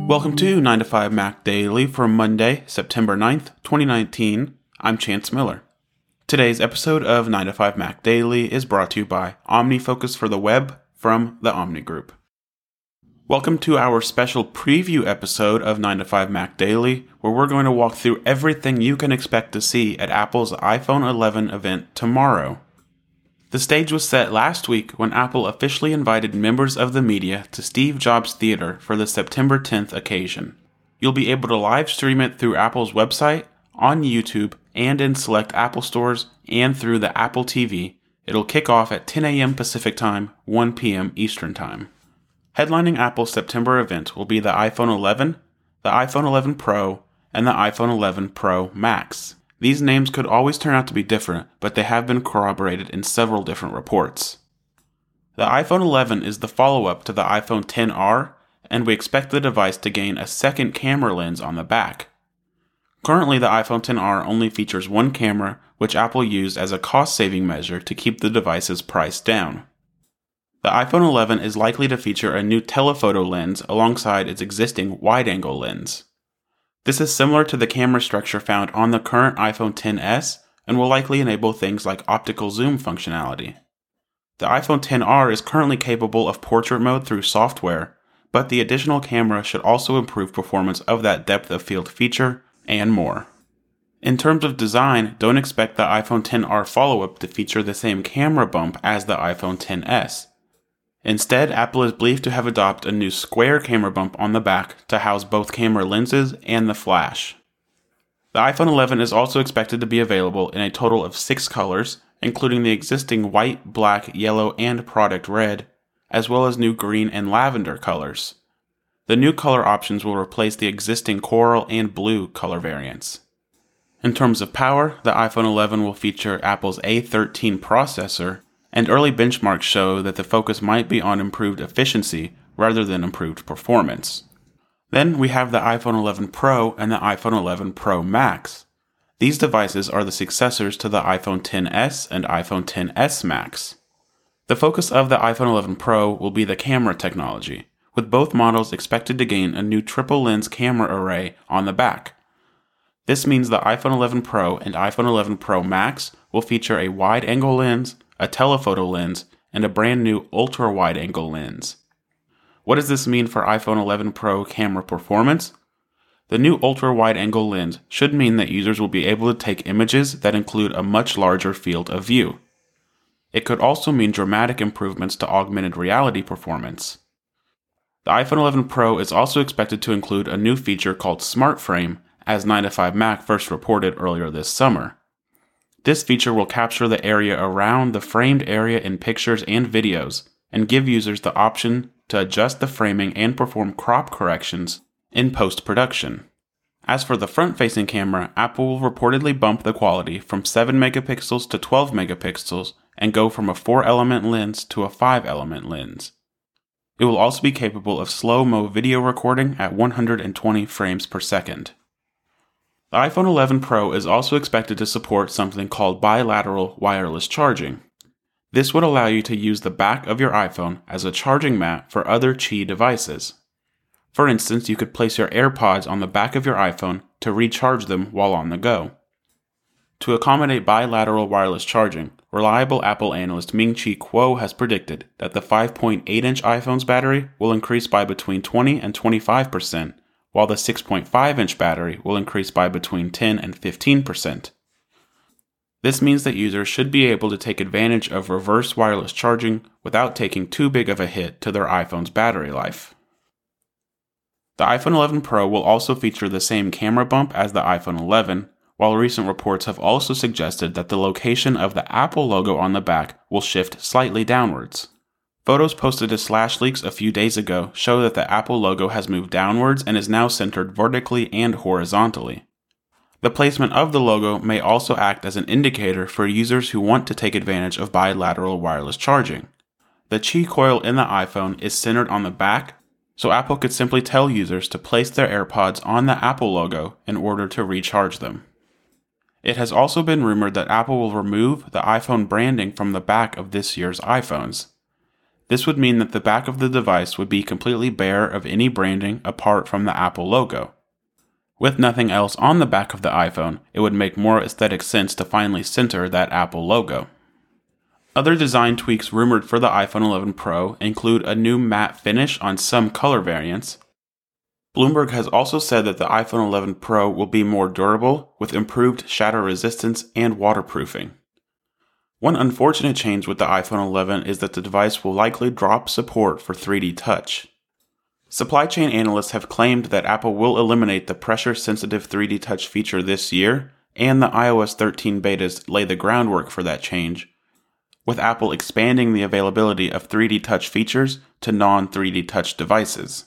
Welcome to 9 to 5 Mac Daily for Monday, September 9th, 2019. I'm Chance Miller. Today's episode of 9 to 5 Mac Daily is brought to you by OmniFocus for the Web from the Omni Group. Welcome to our special preview episode of 9 to 5 Mac Daily, where we're going to walk through everything you can expect to see at Apple's iPhone 11 event tomorrow. The stage was set last week when Apple officially invited members of the media to Steve Jobs Theater for the September 10th occasion. You'll be able to live stream it through Apple's website, on YouTube, and in select Apple stores, and through the Apple TV. It'll kick off at 10 a.m. Pacific Time, 1 p.m. Eastern Time. Headlining Apple's September event will be the iPhone 11, the iPhone 11 Pro, and the iPhone 11 Pro Max. These names could always turn out to be different, but they have been corroborated in several different reports. The iPhone 11 is the follow-up to the iPhone XR, and we expect the device to gain a second camera lens on the back. Currently, the iPhone XR only features one camera, which Apple used as a cost-saving measure to keep the device's price down. The iPhone 11 is likely to feature a new telephoto lens alongside its existing wide-angle lens. This is similar to the camera structure found on the current iPhone XS and will likely enable things like optical zoom functionality. The iPhone XR is currently capable of portrait mode through software, but the additional camera should also improve performance of that depth of field feature and more. In terms of design, don't expect the iPhone XR follow-up to feature the same camera bump as the iPhone XS. Instead, Apple is believed to have adopted a new square camera bump on the back to house both camera lenses and the flash. The iPhone 11 is also expected to be available in a total of 6 colors, including the existing white, black, yellow, and product red, as well as new green and lavender colors. The new color options will replace the existing coral and blue color variants. In terms of power, the iPhone 11 will feature Apple's A13 processor, and early benchmarks show that the focus might be on improved efficiency rather than improved performance. Then we have the iPhone 11 Pro and the iPhone 11 Pro Max. These devices are the successors to the iPhone XS and iPhone XS Max. The focus of the iPhone 11 Pro will be the camera technology, with both models expected to gain a new triple lens camera array on the back. This means the iPhone 11 Pro and iPhone 11 Pro Max will feature a wide-angle lens, a telephoto lens, and a brand new ultra-wide-angle lens. What does this mean for iPhone 11 Pro camera performance? The new ultra-wide-angle lens should mean that users will be able to take images that include a much larger field of view. It could also mean dramatic improvements to augmented reality performance. The iPhone 11 Pro is also expected to include a new feature called Smart Frame, as 9 to 5 Mac first reported earlier this summer. This feature will capture the area around the framed area in pictures and videos, and give users the option to adjust the framing and perform crop corrections in post-production. As for the front-facing camera, Apple will reportedly bump the quality from 7 megapixels to 12 megapixels and go from a 4-element lens to a 5-element lens. It will also be capable of slow-mo video recording at 120 frames per second. The iPhone 11 Pro is also expected to support something called bilateral wireless charging. This would allow you to use the back of your iPhone as a charging mat for other Qi devices. For instance, you could place your AirPods on the back of your iPhone to recharge them while on the go. To accommodate bilateral wireless charging, reliable Apple analyst Ming-Chi Kuo has predicted that the 5.8-inch iPhone's battery will increase by between 20 and 25%, while the 6.5-inch battery will increase by between 10 and 15%. This means that users should be able to take advantage of reverse wireless charging without taking too big of a hit to their iPhone's battery life. The iPhone 11 Pro will also feature the same camera bump as the iPhone 11, while recent reports have also suggested that the location of the Apple logo on the back will shift slightly downwards. Photos posted to SlashLeaks a few days ago show that the Apple logo has moved downwards and is now centered vertically and horizontally. The placement of the logo may also act as an indicator for users who want to take advantage of bilateral wireless charging. The Qi coil in the iPhone is centered on the back, so Apple could simply tell users to place their AirPods on the Apple logo in order to recharge them. It has also been rumored that Apple will remove the iPhone branding from the back of this year's iPhones. This would mean that the back of the device would be completely bare of any branding apart from the Apple logo. With nothing else on the back of the iPhone, it would make more aesthetic sense to finally center that Apple logo. Other design tweaks rumored for the iPhone 11 Pro include a new matte finish on some color variants. Bloomberg has also said that the iPhone 11 Pro will be more durable, with improved shatter resistance and waterproofing. One unfortunate change with the iPhone 11 is that the device will likely drop support for 3D Touch. Supply chain analysts have claimed that Apple will eliminate the pressure-sensitive 3D Touch feature this year, and the iOS 13 betas lay the groundwork for that change, with Apple expanding the availability of 3D Touch features to non-3D Touch devices.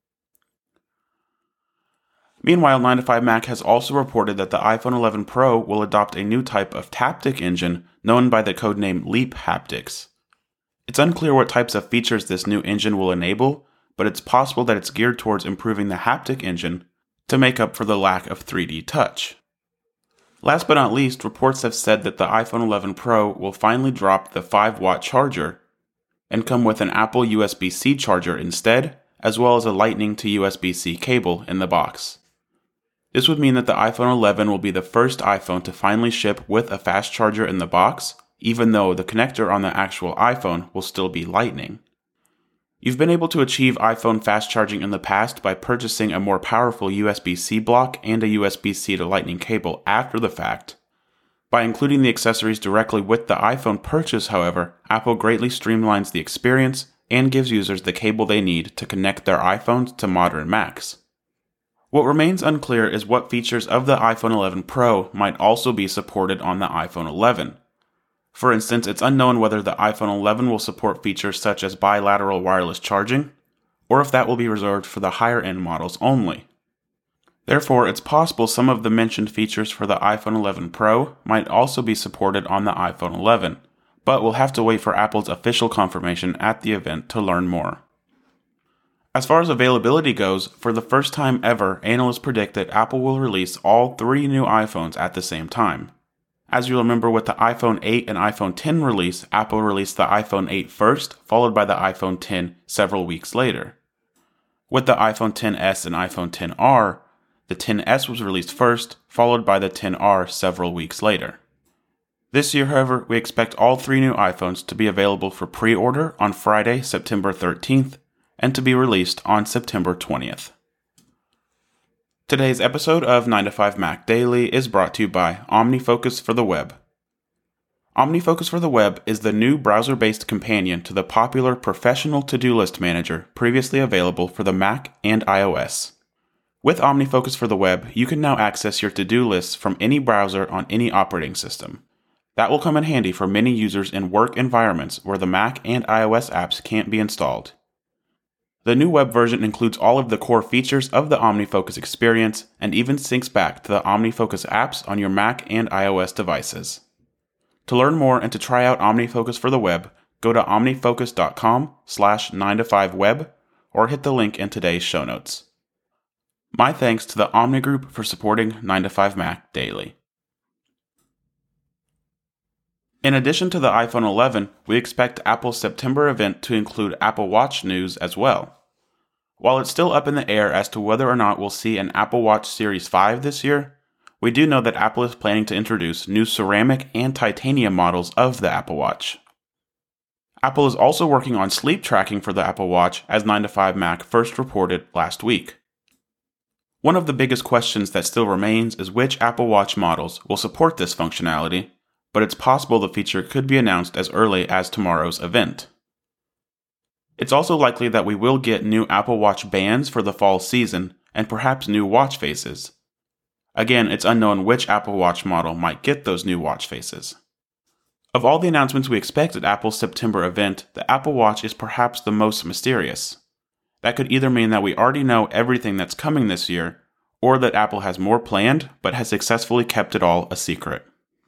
Meanwhile, 9to5Mac has also reported that the iPhone 11 Pro will adopt a new type of Taptic engine known by the codename Leap Haptics. It's unclear what types of features this new engine will enable, but it's possible that it's geared towards improving the haptic engine to make up for the lack of 3D touch. Last but not least, reports have said that the iPhone 11 Pro will finally drop the 5-watt charger and come with an Apple USB-C charger instead, as well as a Lightning to USB-C cable in the box. This would mean that the iPhone 11 will be the first iPhone to finally ship with a fast charger in the box, even though the connector on the actual iPhone will still be Lightning. You've been able to achieve iPhone fast charging in the past by purchasing a more powerful USB-C block and a USB-C to Lightning cable after the fact. By including the accessories directly with the iPhone purchase, however, Apple greatly streamlines the experience and gives users the cable they need to connect their iPhones to modern Macs. What remains unclear is what features of the iPhone 11 Pro might also be supported on the iPhone 11. For instance, it's unknown whether the iPhone 11 will support features such as bilateral wireless charging, or if that will be reserved for the higher-end models only. Therefore, it's possible some of the mentioned features for the iPhone 11 Pro might also be supported on the iPhone 11, but we'll have to wait for Apple's official confirmation at the event to learn more. As far as availability goes, for the first time ever, analysts predict that Apple will release all 3 new iPhones at the same time. As you'll remember with the iPhone 8 and iPhone 10 release, Apple released the iPhone 8 first, followed by the iPhone 10 several weeks later. With the iPhone XS and iPhone XR, the XS was released first, followed by the XR several weeks later. This year, however, we expect all 3 new iPhones to be available for pre-order on Friday, September 13th, and to be released on September 20th. Today's episode of 9to5Mac Daily is brought to you by OmniFocus for the Web. OmniFocus for the Web is the new browser-based companion to the popular Professional To-Do List Manager previously available for the Mac and iOS. With OmniFocus for the Web, you can now access your to-do lists from any browser on any operating system. That will come in handy for many users in work environments where the Mac and iOS apps can't be installed. The new web version includes all of the core features of the OmniFocus experience and even syncs back to the OmniFocus apps on your Mac and iOS devices. To learn more and to try out OmniFocus for the web, go to omnifocus.com/9to5web or hit the link in today's show notes. My thanks to the Omni Group for supporting 9to5Mac Daily. In addition to the iPhone 11, we expect Apple's September event to include Apple Watch news as well. While it's still up in the air as to whether or not we'll see an Apple Watch Series 5 this year, we do know that Apple is planning to introduce new ceramic and titanium models of the Apple Watch. Apple is also working on sleep tracking for the Apple Watch, as 9to5Mac first reported last week. One of the biggest questions that still remains is which Apple Watch models will support this functionality, but it's possible the feature could be announced as early as tomorrow's event. It's also likely that we will get new Apple Watch bands for the fall season, and perhaps new watch faces. Again, it's unknown which Apple Watch model might get those new watch faces. Of all the announcements we expect at Apple's September event, the Apple Watch is perhaps the most mysterious. That could either mean that we already know everything that's coming this year, or that Apple has more planned, but has successfully kept it all a secret.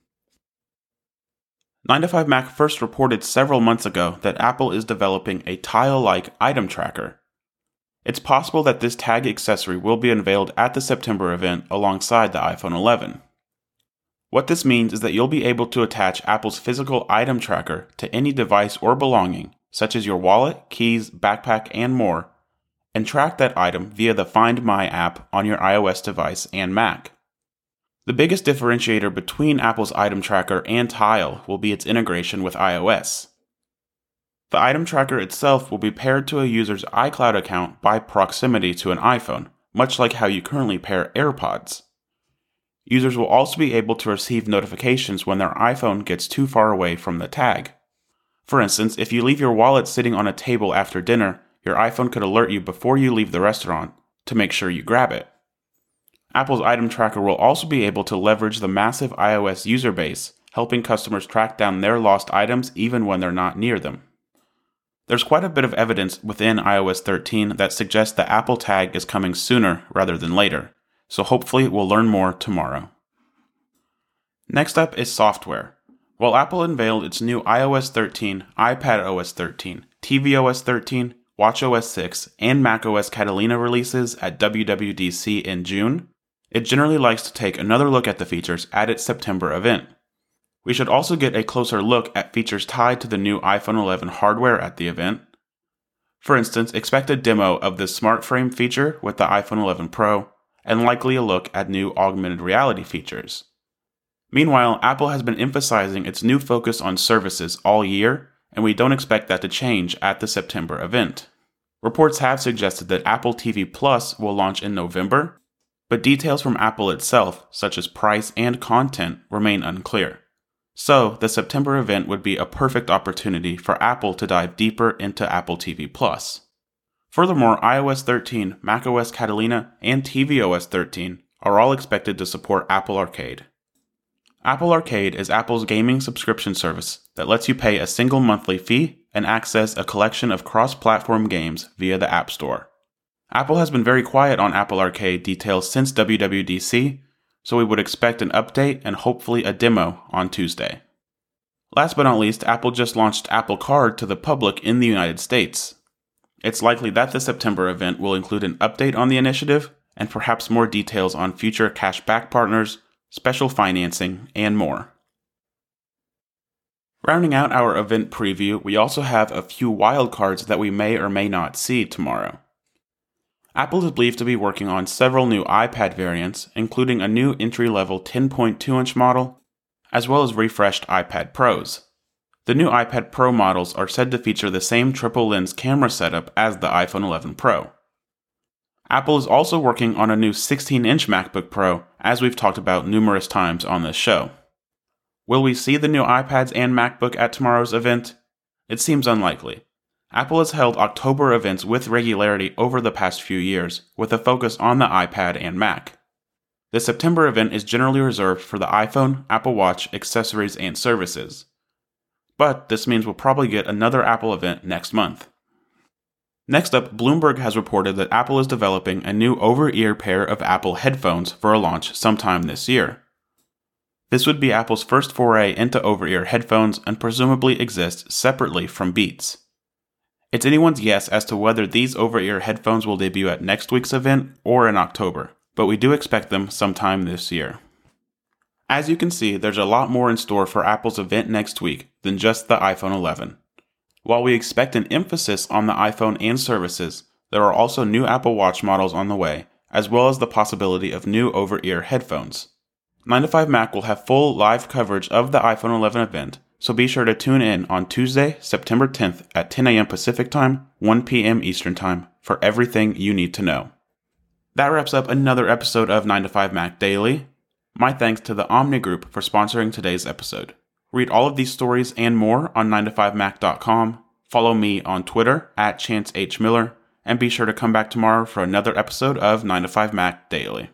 9to5Mac first reported several months ago that Apple is developing a tile-like item tracker. It's possible that this tag accessory will be unveiled at the September event alongside the iPhone 11. What this means is that you'll be able to attach Apple's physical item tracker to any device or belonging, such as your wallet, keys, backpack, and more, and track that item via the Find My app on your iOS device and Mac. The biggest differentiator between Apple's item tracker and Tile will be its integration with iOS. The item tracker itself will be paired to a user's iCloud account by proximity to an iPhone, much like how you currently pair AirPods. Users will also be able to receive notifications when their iPhone gets too far away from the tag. For instance, if you leave your wallet sitting on a table after dinner, your iPhone could alert you before you leave the restaurant to make sure you grab it. Apple's item tracker will also be able to leverage the massive iOS user base, helping customers track down their lost items even when they're not near them. There's quite a bit of evidence within iOS 13 that suggests the Apple tag is coming sooner rather than later, so hopefully we'll learn more tomorrow. Next up is software. While Apple unveiled its new iOS 13, iPadOS 13, tvOS 13, watchOS 6, and macOS Catalina releases at WWDC in June, it generally likes to take another look at the features at its September event. We should also get a closer look at features tied to the new iPhone 11 hardware at the event. For instance, expect a demo of the Smart Frame feature with the iPhone 11 Pro, and likely a look at new augmented reality features. Meanwhile, Apple has been emphasizing its new focus on services all year, and we don't expect that to change at the September event. Reports have suggested that Apple TV Plus will launch in November, but details from Apple itself, such as price and content, remain unclear. So, the September event would be a perfect opportunity for Apple to dive deeper into Apple TV Plus. Furthermore, iOS 13, macOS Catalina, and tvOS 13 are all expected to support Apple Arcade. Apple Arcade is Apple's gaming subscription service that lets you pay a single monthly fee and access a collection of cross-platform games via the App Store. Apple has been very quiet on Apple Arcade details since WWDC, so we would expect an update and hopefully a demo on Tuesday. Last but not least, Apple just launched Apple Card to the public in the United States. It's likely that the September event will include an update on the initiative and perhaps more details on future cashback partners, special financing, and more. Rounding out our event preview, we also have a few wildcards that we may or may not see tomorrow. Apple is believed to be working on several new iPad variants, including a new entry-level 10.2-inch model, as well as refreshed iPad Pros. The new iPad Pro models are said to feature the same triple-lens camera setup as the iPhone 11 Pro. Apple is also working on a new 16-inch MacBook Pro, as we've talked about numerous times on this show. Will we see the new iPads and MacBook at tomorrow's event? It seems unlikely. Apple has held October events with regularity over the past few years, with a focus on the iPad and Mac. The September event is generally reserved for the iPhone, Apple Watch, accessories, and services. But this means we'll probably get another Apple event next month. Next up, Bloomberg has reported that Apple is developing a new over-ear pair of Apple headphones for a launch sometime this year. This would be Apple's first foray into over-ear headphones and presumably exist separately from Beats. It's anyone's guess as to whether these over-ear headphones will debut at next week's event or in October, but we do expect them sometime this year. As you can see, there's a lot more in store for Apple's event next week than just the iPhone 11. While we expect an emphasis on the iPhone and services, there are also new Apple Watch models on the way, as well as the possibility of new over-ear headphones. 9to5Mac will have full live coverage of the iPhone 11 event, so be sure to tune in on Tuesday, September 10th at 10 a.m. Pacific Time, 1 p.m. Eastern Time for everything you need to know. That wraps up another episode of 9to5Mac Daily. My thanks to the Omni Group for sponsoring today's episode. Read all of these stories and more on 9to5mac.com, follow me on Twitter @ChanceHMiller, and be sure to come back tomorrow for another episode of 9to5Mac Daily.